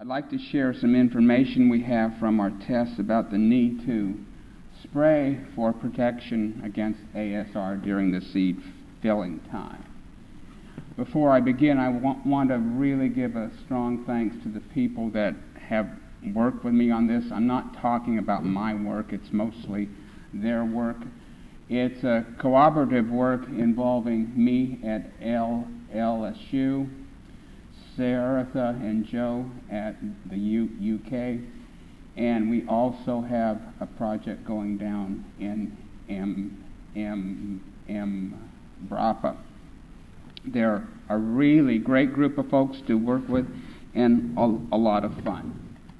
I'd like to share some information we have from our tests about the need to spray for protection against ASR during the seed filling time. Before I begin, I want to really give a strong thanks to the people that have worked with me on this. I'm not talking about my work, it's mostly their work. It's a cooperative work involving me at LSU, Saratha and Joe at the UK, and we also have a project going down in Brapa. They're a really great group of folks to work with and a lot of fun.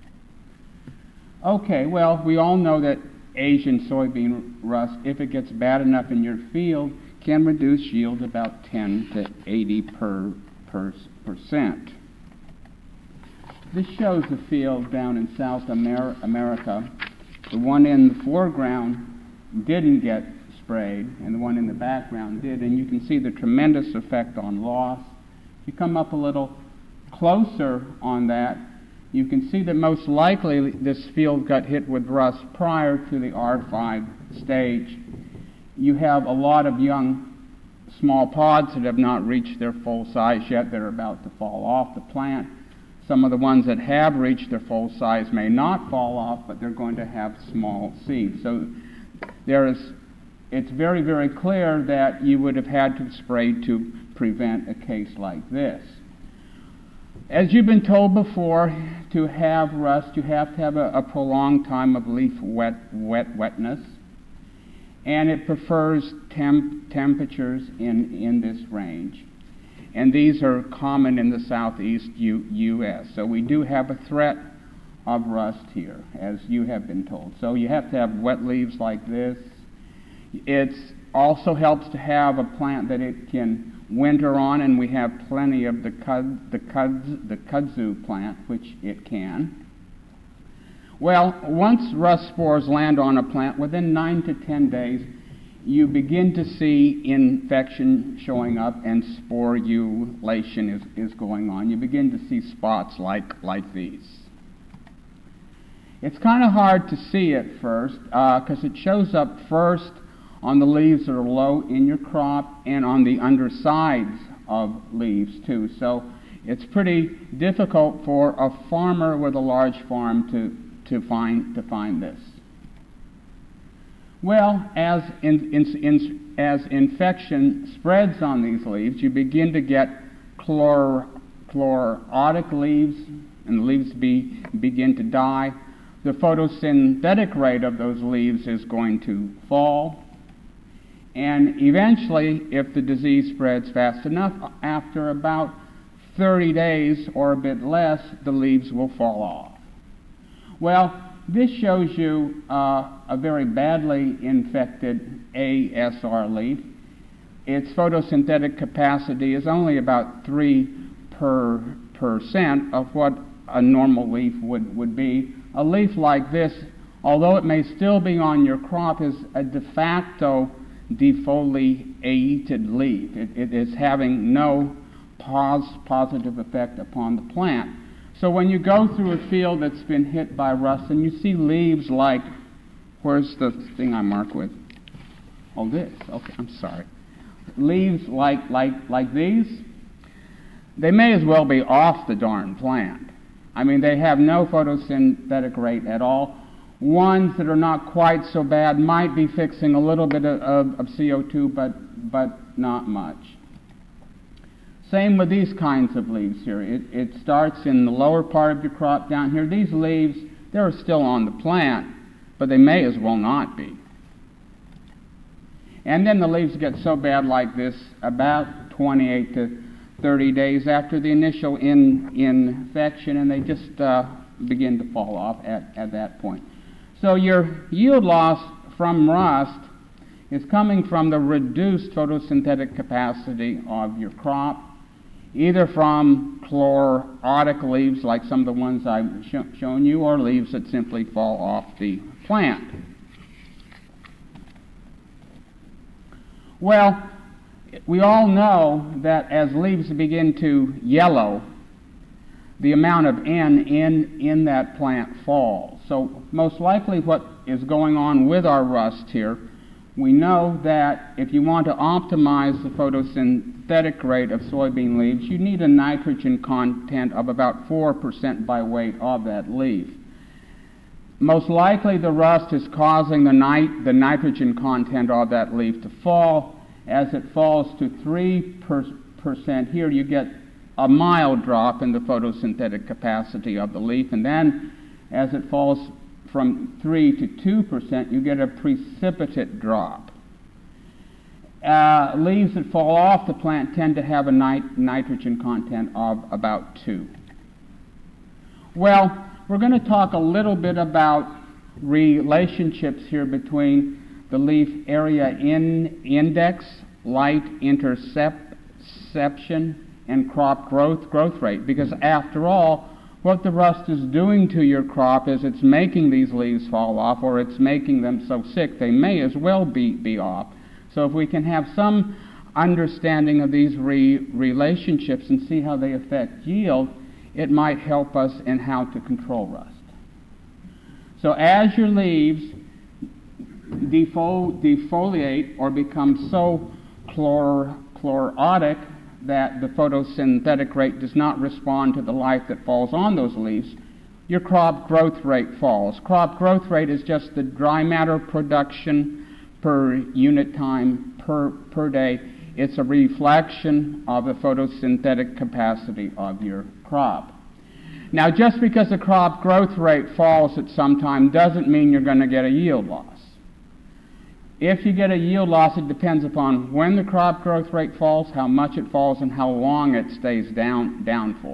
Okay, well, we all know that Asian soybean rust, if it gets bad enough in your field, can reduce yield about 10 to 80%. This shows the field down in South America. The one in the foreground didn't get sprayed, and the one in the background did, and you can see the tremendous effect on loss. If you come up a little closer on that, you can see that most likely this field got hit with rust prior to the R5 stage. You have a lot of young small pods that have not reached their full size yet. They're about to fall off the plant. Some of the ones that have reached their full size may not fall off, but they're going to have small seeds. So it's very, very clear that you would have had to spray to prevent a case like this. As you've been told before, to have rust, you have to have a prolonged time of leaf wetness, and it prefers temperatures in this range. And these are common in the southeast U.S. So we do have a threat of rust here, as you have been told. So you have to have wet leaves like this. It also helps to have a plant that it can winter on, and we have plenty of the kudzu plant, which it can. Well, once rust spores land on a plant, within 9 to 10 days, you begin to see infection showing up and sporulation is going on. You begin to see spots like these. It's kind of hard to see at first because it shows up first on the leaves that are low in your crop and on the undersides of leaves too. So it's pretty difficult for a farmer with a large farm to find this. Well, as infection spreads on these leaves, you begin to get chlorotic leaves, and the leaves begin to die. The photosynthetic rate of those leaves is going to fall. And eventually, if the disease spreads fast enough, after about 30 days or a bit less, the leaves will fall off. Well, this shows you a very badly infected ASR leaf. Its photosynthetic capacity is only about 3% of what a normal leaf would be. A leaf like this, although it may still be on your crop, is a de facto defoliated leaf. It is having no positive effect upon the plant. So when you go through a field that's been hit by rust and you see leaves like, where's the thing I mark with? Oh, this. Okay, I'm sorry. Leaves like these, they may as well be off the darn plant. I mean, they have no photosynthetic rate at all. Ones that are not quite so bad might be fixing a little bit of CO2, but not much. Same with these kinds of leaves here. It starts in the lower part of your crop down here. These leaves, they're still on the plant, but they may as well not be. And then the leaves get so bad like this about 28 to 30 days after the initial infection, and they just begin to fall off at that point. So your yield loss from rust is coming from the reduced photosynthetic capacity of your crop, either from chlorotic leaves like some of the ones I've shown you, or leaves that simply fall off the plant. Well, we all know that as leaves begin to yellow, the amount of N in that plant falls. So most likely what is going on with our rust here, we know that if you want to optimize the photosynthetic rate of soybean leaves, you need a nitrogen content of about 4% by weight of that leaf. Most likely the rust is causing the nitrogen content of that leaf to fall. As it falls to 3% here, you get a mild drop in the photosynthetic capacity of the leaf, and then as it falls from 3 to 2%, you get a precipitate drop. Leaves that fall off the plant tend to have a nitrogen content of about 2. Well, we're going to talk a little bit about relationships here between the leaf area index, light interception, and crop growth rate, because after all, what the rust is doing to your crop is it's making these leaves fall off, or it's making them so sick they may as well be off. So if we can have some understanding of these relationships and see how they affect yield, it might help us in how to control rust. So as your leaves defoliate or become so chlorotic that the photosynthetic rate does not respond to the light that falls on those leaves, your crop growth rate falls. Crop growth rate is just the dry matter production per unit time per day. It's a reflection of the photosynthetic capacity of your crop. Now, just because the crop growth rate falls at some time doesn't mean you're going to get a yield loss. If you get a yield loss, it depends upon when the crop growth rate falls, how much it falls, and how long it stays down for.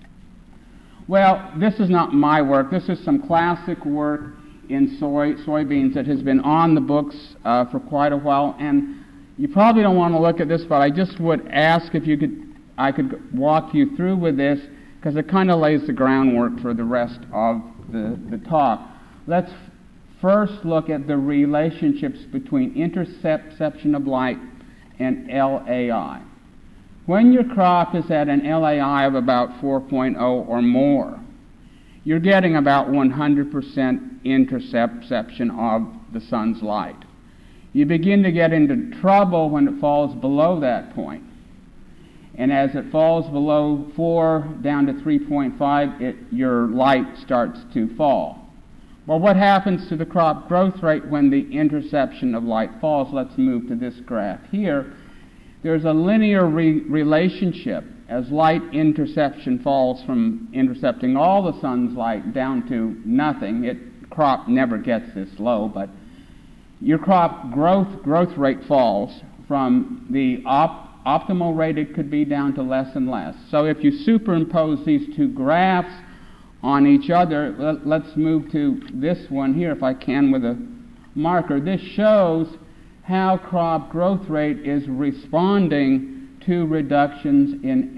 Well, this is not my work. This is some classic work in soybeans that has been on the books for quite a while, and you probably don't want to look at this, but I just would ask if I could walk you through with this, because it kind of lays the groundwork for the rest of the talk. Let's first look at the relationships between interception of light and LAI. When your crop is at an LAI of about 4.0 or more, you're getting about 100% interception of the sun's light. You begin to get into trouble when it falls below that point. And as it falls below 4 down to 3.5, your light starts to fall. Well, what happens to the crop growth rate when the interception of light falls? Let's move to this graph here. There's a linear relationship. As light interception falls from intercepting all the sun's light down to nothing, crop never gets this low, but your crop growth rate falls from the optimal rate it could be down to less and less. So if you superimpose these two graphs on each other, let's move to this one here if I can with a marker. This shows how crop growth rate is responding to reductions in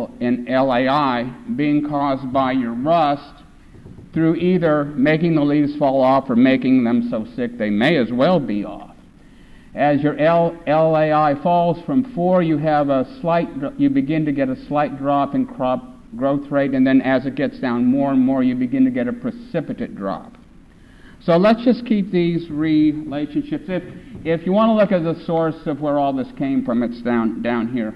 LAI being caused by your rust through either making the leaves fall off or making them so sick they may as well be off. As your LAI falls from 4, you begin to get a slight drop in crop growth rate, and then as it gets down more and more, you begin to get a precipitate drop. So let's just keep these relationships. If you want to look at the source of where all this came from, it's down here.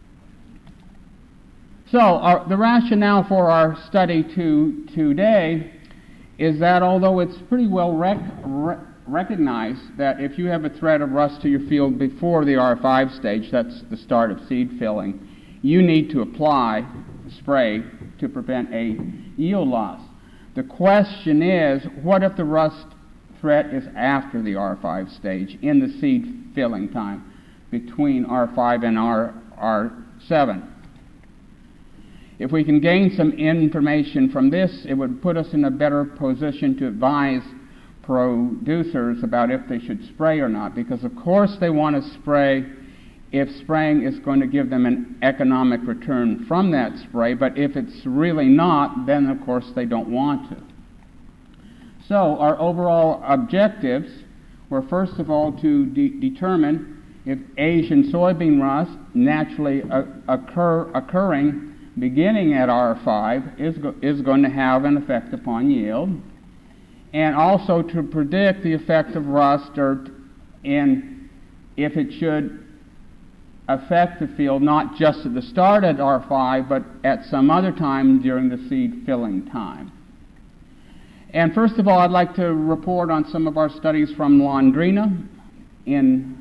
So the rationale for our study today is that although it's pretty well recognized that if you have a threat of rust to your field before the R5 stage, that's the start of seed filling, you need to spray to prevent a yield loss. The question is, what if the rust threat is after the R5 stage, in the seed filling time, between R5 and R7? If we can gain some information from this, it would put us in a better position to advise producers about if they should spray or not, because of course they want to spray if spraying is going to give them an economic return from that spray, but if it's really not, then of course they don't want to. So our overall objectives were first of all to determine if Asian soybean rust naturally occurring beginning at R5 is going to have an effect upon yield, and also to predict the effect of rust and if it should affect the field not just at the start at R5 but at some other time during the seed filling time. And first of all, I'd like to report on some of our studies from Londrina in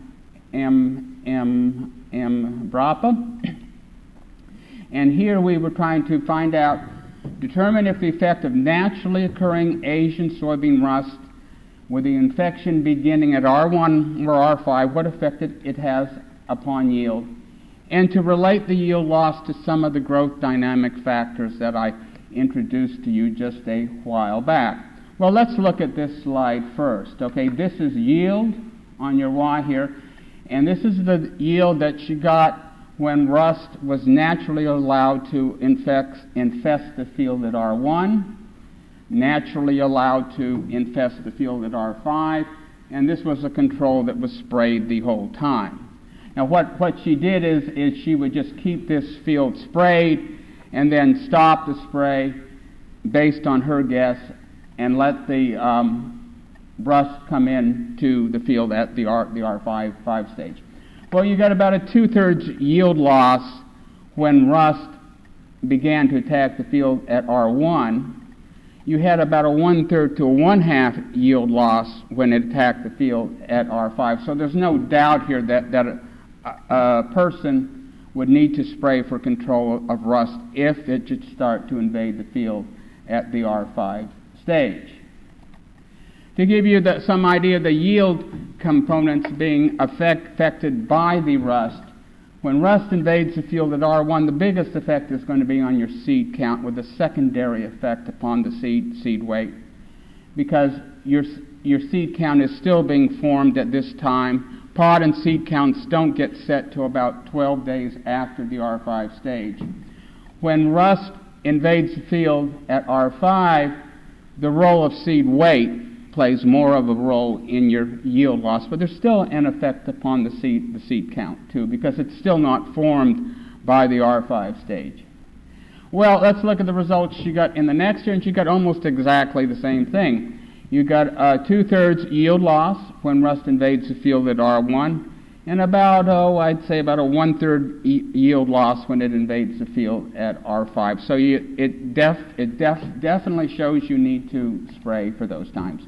Brapa. And here we were trying to determine if the effect of naturally occurring Asian soybean rust with the infection beginning at R1 or R5, what effect it has upon yield, and to relate the yield loss to some of the growth dynamic factors that I introduced to you just a while back. Well, let's look at this slide first. Okay, this is yield on your Y here, and this is the yield that she got when rust was naturally allowed to infest the field at R1, naturally allowed to infest the field at R5, and this was a control that was sprayed the whole time. Now what she did is she would just keep this field sprayed and then stop the spray based on her guess and let the rust come in to the field at the R5 stage. Well, you got about a 2/3 yield loss when rust began to attack the field at R1. You had about a 1/3 to a 1/2 yield loss when it attacked the field at R5. So there's no doubt here that a person would need to spray for control of rust if it should start to invade the field at the R5 stage. To give you some idea of the yield components being affected by the rust, when rust invades the field at R1, the biggest effect is going to be on your seed count, with a secondary effect upon the seed weight, because your seed count is still being formed at this time. Pod and seed counts don't get set to about 12 days after the R5 stage. When rust invades the field at R5, the role of seed weight plays more of a role in your yield loss, but there's still an effect upon the seed count too, because it's still not formed by the R5 stage. Well, let's look at the results she got in the next year, and she got almost exactly the same thing. You got a 2/3 yield loss when rust invades the field at R1, and about, I'd say about a 1/3 yield loss when it invades the field at R5. So it definitely shows you need to spray for those times.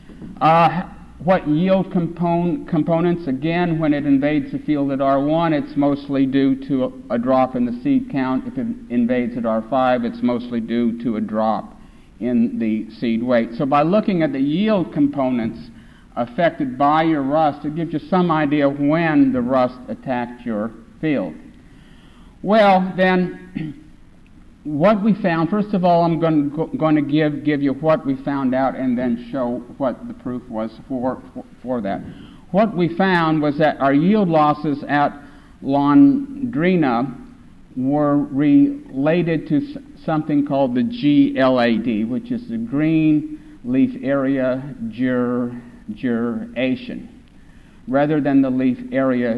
What yield components? Again, when it invades the field at R1, it's mostly due to a drop in the seed count. If it invades at R5, it's mostly due to a drop in the seed weight. So by looking at the yield components affected by your rust, it gives you some idea of when the rust attacked your field. Well, then, what we found, first of all, I'm going to give you what we found out and then show what the proof was for that. What we found was that our yield losses at Londrina were related to something called the GLAD, which is the green leaf area duration, rather than the leaf area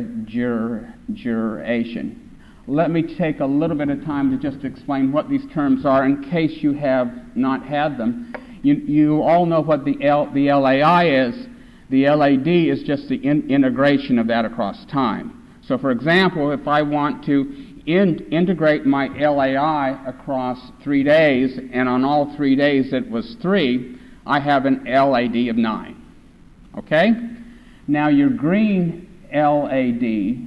duration. Let me take a little bit of time to just explain what these terms are in case you have not had them. You all know what the LAI is. The LAD is just the integration of that across time. So, for example, if I want to integrate my LAI across 3 days, and on all 3 days it was 3, I have an LAD of 9. Okay? Now, your green LAD,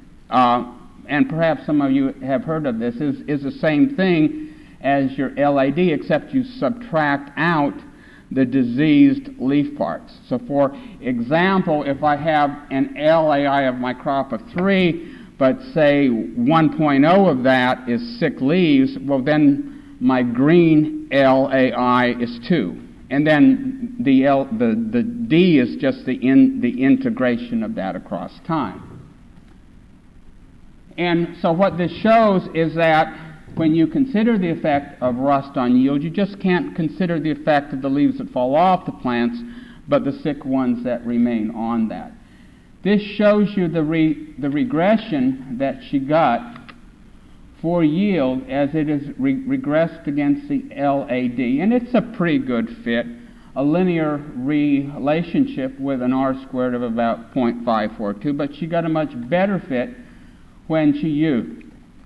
and perhaps some of you have heard of this, is the same thing as your LAD, except you subtract out the diseased leaf parts. So, for example, if I have an LAI of my crop of 3, but say 1.0 of that is sick leaves, well, then my green LAI is 2. And then the D is just the integration of that across time. And so what this shows is that when you consider the effect of rust on yield, you just can't consider the effect of the leaves that fall off the plants, but the sick ones that remain on that. This shows you the regression that she got for yield as it is regressed against the LAD. And it's a pretty good fit, a linear relationship with an R squared of about 0.542, but she got a much better fit when she used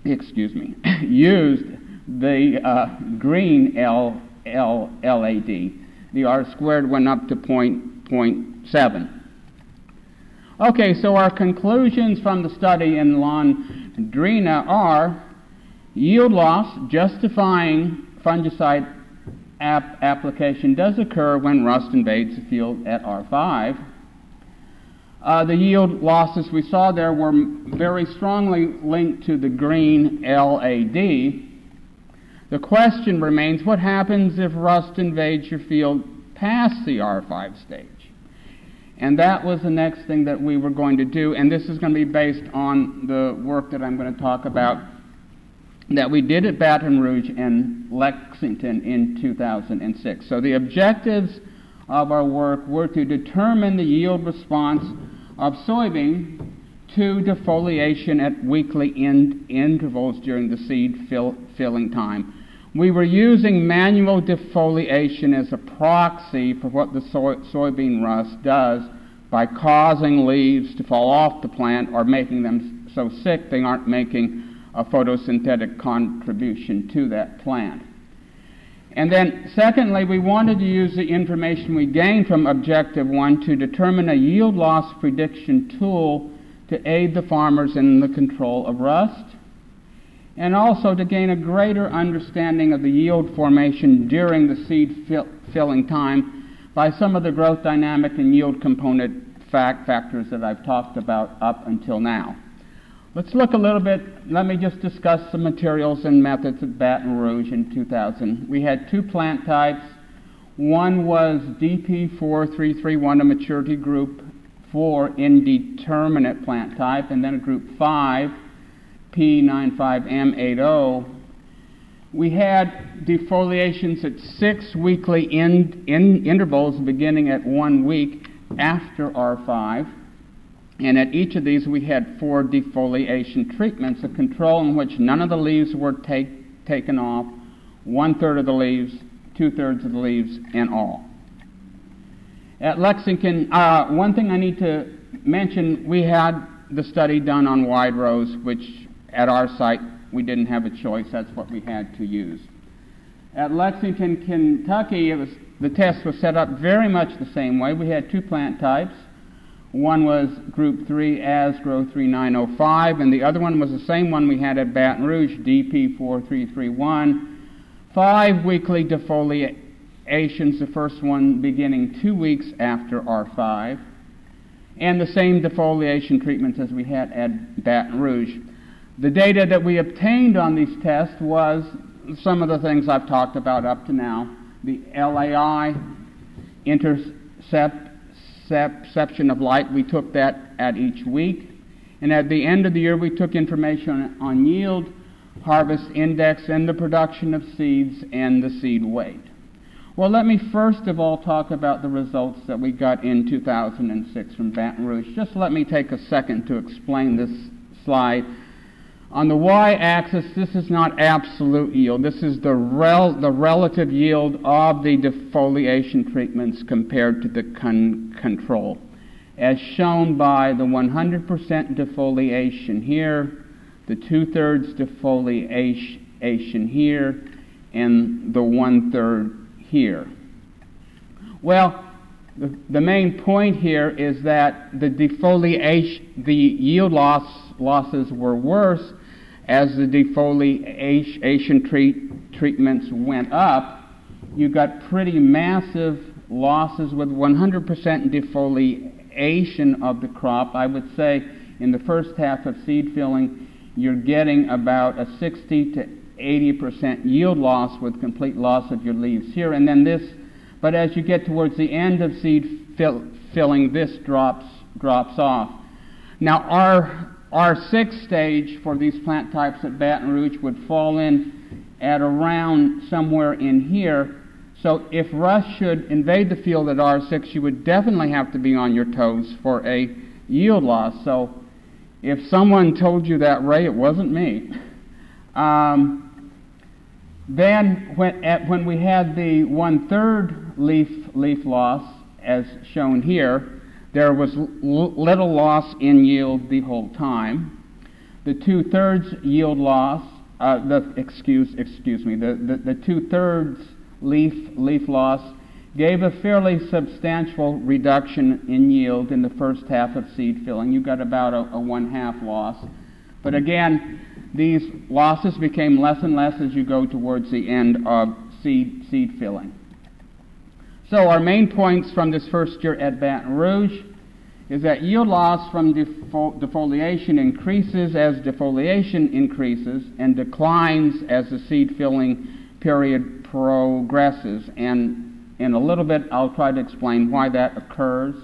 the green LAD. The R squared went up to 0.7. Okay, so our conclusions from the study in Londrina are yield loss justifying fungicide application does occur when rust invades the field at R5. The yield losses we saw there were very strongly linked to the green LAD. The question remains, what happens if rust invades your field past the R5 stage? And that was the next thing that we were going to do, and this is going to be based on the work that I'm going to talk about that we did at Baton Rouge and Lexington in 2006. So the objectives of our work were to determine the yield response of soybean to defoliation at weekly intervals during the seed filling time. We were using manual defoliation as a proxy for what the soybean rust does by causing leaves to fall off the plant or making them so sick they aren't making a photosynthetic contribution to that plant. And then, secondly, we wanted to use the information we gained from Objective 1 to determine a yield loss prediction tool to aid the farmers in the control of rust, and also to gain a greater understanding of the yield formation during the seed filling time by some of the growth dynamic and yield component factors that I've talked about up until now. Let's look a little bit, let me just discuss the materials and methods at Baton Rouge in 2000. We had two plant types. One was DP4331, a maturity group 4 indeterminate plant type, and then a group 5, P95M80. We had defoliations at 6 weekly intervals beginning at 1 week after R5. And at each of these we had 4 defoliation treatments, a control in which none of the leaves were taken off, 1/3 of the leaves, 2/3 of the leaves, and all. At Lexington, one thing I need to mention, we had the study done on wide rows, which at our site we didn't have a choice, that's what we had to use. At Lexington, Kentucky, the test was set up very much the same way. We had 2 plant types. One was Group 3 Asgrow 3905, and the other one was the same one we had at Baton Rouge, DP4331. 5 weekly defoliations, the first one beginning 2 weeks after R5, and the same defoliation treatments as we had at Baton Rouge. The data that we obtained on these tests was some of the things I've talked about up to now. The LAI interception of light, we took that at each week. And at the end of the year, we took information on yield, harvest index, and the production of seeds and the seed weight. Well, let me first of all talk about the results that we got in 2006 from Baton Rouge. Just let me take a second to explain this slide. On the y-axis, this is not absolute yield. This is the relative yield of the defoliation treatments compared to the control, as shown by the 100% defoliation here, the 2/3 defoliation here, and the 1/3 here. Well, the main point here is that the yield losses were worse as the defoliation treatments went up. You got pretty massive losses with 100% defoliation of the crop. I would say in the first half of seed filling, you're getting about a 60 to 80% yield loss with complete loss of your leaves here. And then but as you get towards the end of seed filling, this drops off. Now our 6th stage for these plant types at Baton Rouge would fall in at around somewhere in here. So if rust should invade the field at R6, you would definitely have to be on your toes for a yield loss. So if someone told you that, Ray, it wasn't me. Then when we had the 1/3 leaf loss, as shown here, there was little loss in yield the whole time. The 2/3 yield loss, the 2/3 leaf loss gave a fairly substantial reduction in yield in the first half of seed filling. You got about a 1/2 loss. But again, these losses became less and less as you go towards the end of seed filling. So our main points from this first year at Baton Rouge is that yield loss from defoliation increases as defoliation increases and declines as the seed filling period progresses. And in a little bit I'll try to explain why that occurs.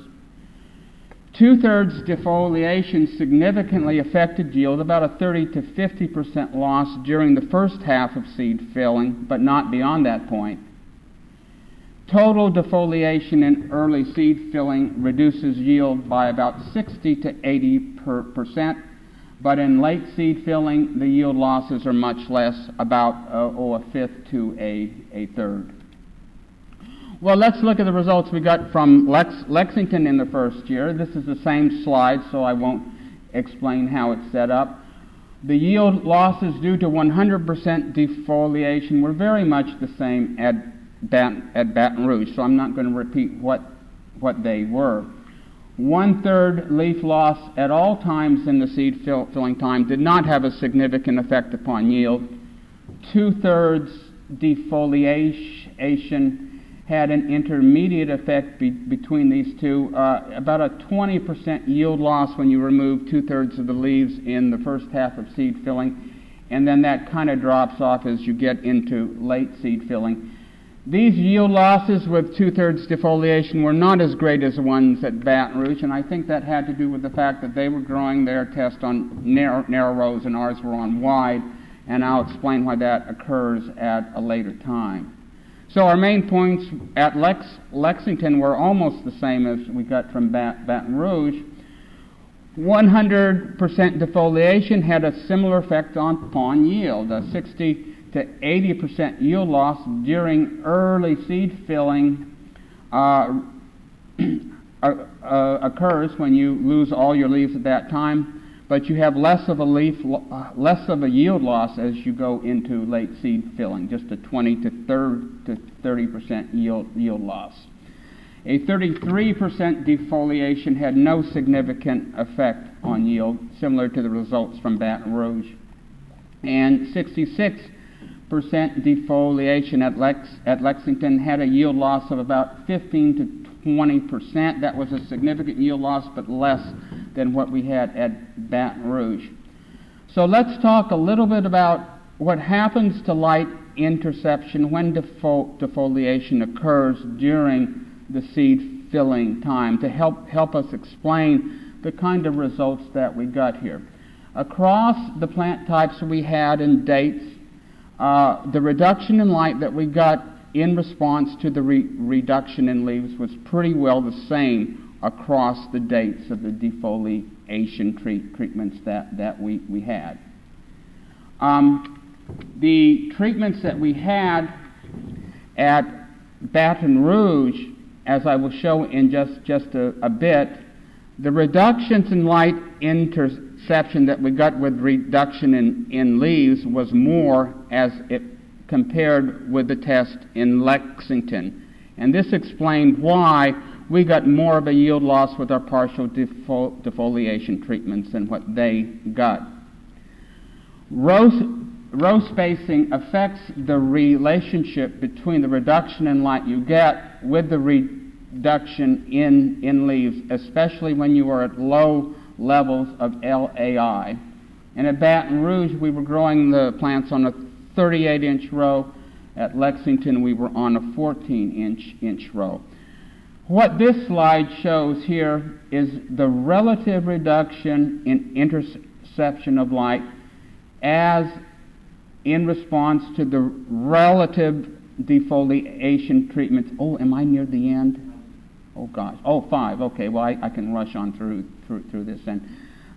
2/3 defoliation significantly affected yield, about a 30 to 50% loss during the first half of seed filling, but not beyond that point. Total defoliation in early seed filling reduces yield by about 60 to 80%, but in late seed filling, the yield losses are much less, about a fifth to a third. Well, let's look at the results we got from Lexington in the first year. This is the same slide, so I won't explain how it's set up. The yield losses due to 100% defoliation were very much the same at Baton Rouge, so I'm not going to repeat what they were. 1/3 leaf loss at all times in the seed filling time did not have a significant effect upon yield. 2/3 defoliation had an intermediate effect between these two, about a 20% yield loss when you remove 2/3 of the leaves in the first half of seed filling, and then that kind of drops off as you get into late seed filling. These yield losses with 2/3 defoliation were not as great as the ones at Baton Rouge, and I think that had to do with the fact that they were growing their test on narrow rows and ours were on wide, and I'll explain why that occurs at a later time. So our main points at Lexington were almost the same as we got from Baton Rouge. 100% defoliation had a similar effect upon yield, a 60 to 80% yield loss during early seed filling occurs when you lose all your leaves at that time, but you have less of a yield loss as you go into late seed filling, just a 20 to 30% yield loss. A 33% defoliation had no significant effect on yield, similar to the results from Baton Rouge, and 66% defoliation at Lexington had a yield loss of about 15 to 20%. That was a significant yield loss, but less than what we had at Baton Rouge. So let's talk a little bit about what happens to light interception when defoliation occurs during the seed filling time to help us explain the kind of results that we got here. Across the plant types we had in dates, the reduction in light that we got in response to the reduction in leaves was pretty well the same across the dates of the defoliation treatments that we had. The treatments that we had at Baton Rouge, as I will show in just a bit, the reductions in light interception that we got with reduction in leaves was more as it compared with the test in Lexington. And this explained why we got more of a yield loss with our partial defoliation treatments than what they got. Row spacing affects the relationship between the reduction in light you get with the reduction in leaves, especially when you are at low levels of LAI. And at Baton Rouge, we were growing the plants on a 38-inch row. At Lexington, we were on a 14-inch row. What this slide shows here is the relative reduction in interception of light as in response to the relative defoliation treatments. Oh, am I near the end? Oh, gosh. Oh, 5. Okay, well, I can rush on through this then.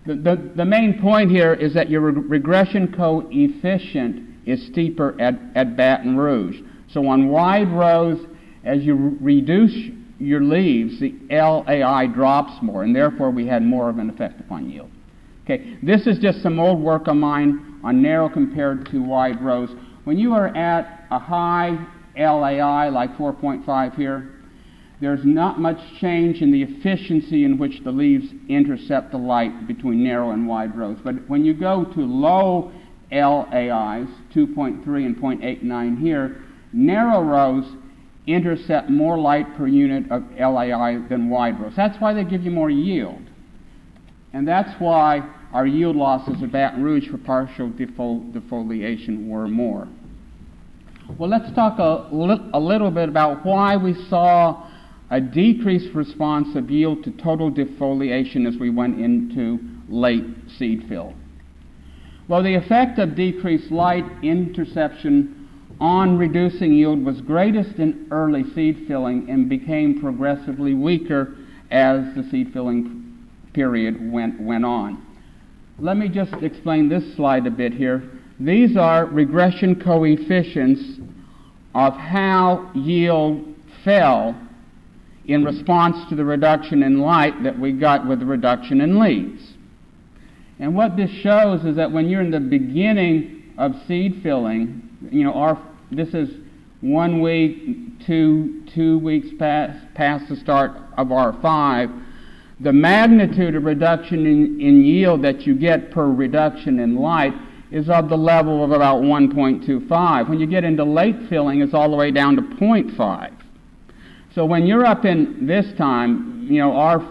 The main point here is that your regression coefficient is steeper at Baton Rouge. So on wide rows, as you reduce your leaves, the LAI drops more, and therefore we had more of an effect upon yield. Okay, this is just some old work of mine on narrow compared to wide rows. When you are at a high LAI, like 4.5 here, there's not much change in the efficiency in which the leaves intercept the light between narrow and wide rows. But when you go to low LAIs, 2.3 and 0.89 here, narrow rows intercept more light per unit of LAI than wide rows. That's why they give you more yield. And that's why our yield losses at Baton Rouge for partial defoliation were more. Well, let's talk a little bit about why we saw a decreased response of yield to total defoliation as we went into late seed fill. Well, the effect of decreased light interception on reducing yield was greatest in early seed filling and became progressively weaker as the seed filling period went on. Let me just explain this slide a bit here. These are regression coefficients of how yield fell in response to the reduction in light that we got with the reduction in leaves. And what this shows is that when you're in the beginning of seed filling, this is 1 week, two weeks past the start of R5, the magnitude of reduction in yield that you get per reduction in light is of the level of about 1.25. When you get into late filling, it's all the way down to 0.5. So when you're up in this time, R5,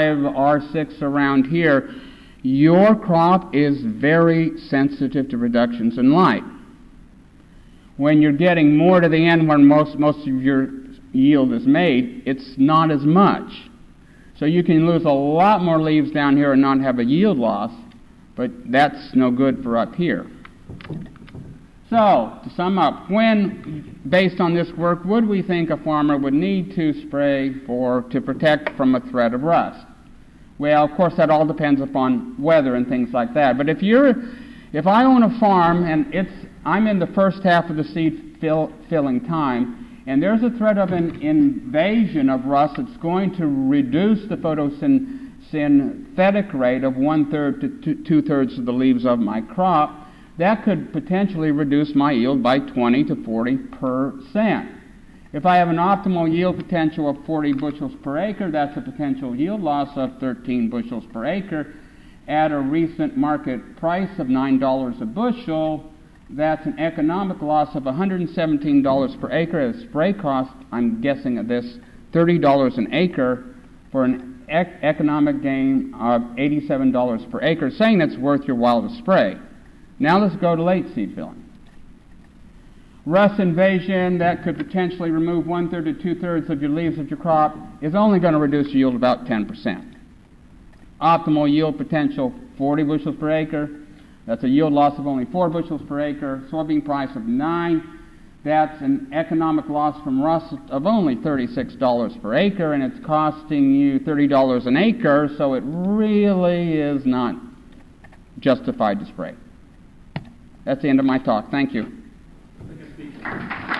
R6 around here, your crop is very sensitive to reductions in light. When you're getting more to the end when most of your yield is made, it's not as much. So you can lose a lot more leaves down here and not have a yield loss, but that's no good for up here. So, to sum up, when, based on this work, would we think a farmer would need to spray to protect from a threat of rust? Well, of course, that all depends upon weather and things like that. But if I own a farm and I'm in the first half of the seed filling time, and there's a threat of an invasion of rust that's going to reduce the photosynthetic rate of 1/3 to 2/3 of the leaves of my crop, that could potentially reduce my yield by 20 to 40%. If I have an optimal yield potential of 40 bushels per acre, that's a potential yield loss of 13 bushels per acre. At a recent market price of $9 a bushel, that's an economic loss of $117 per acre at a spray cost, I'm guessing at this, $30 an acre, for an economic gain of $87 per acre, saying that's worth your while to spray. Now let's go to late seed filling. Rust invasion that could potentially remove 1/3 to 2/3 of your leaves of your crop is only going to reduce your yield about 10%. Optimal yield potential, 40 bushels per acre. That's a yield loss of only 4 bushels per acre. Soybean price of 9. That's an economic loss from rust of only $36 per acre, and it's costing you $30 an acre, so it really is not justified to spray. That's the end of my talk. Thank you.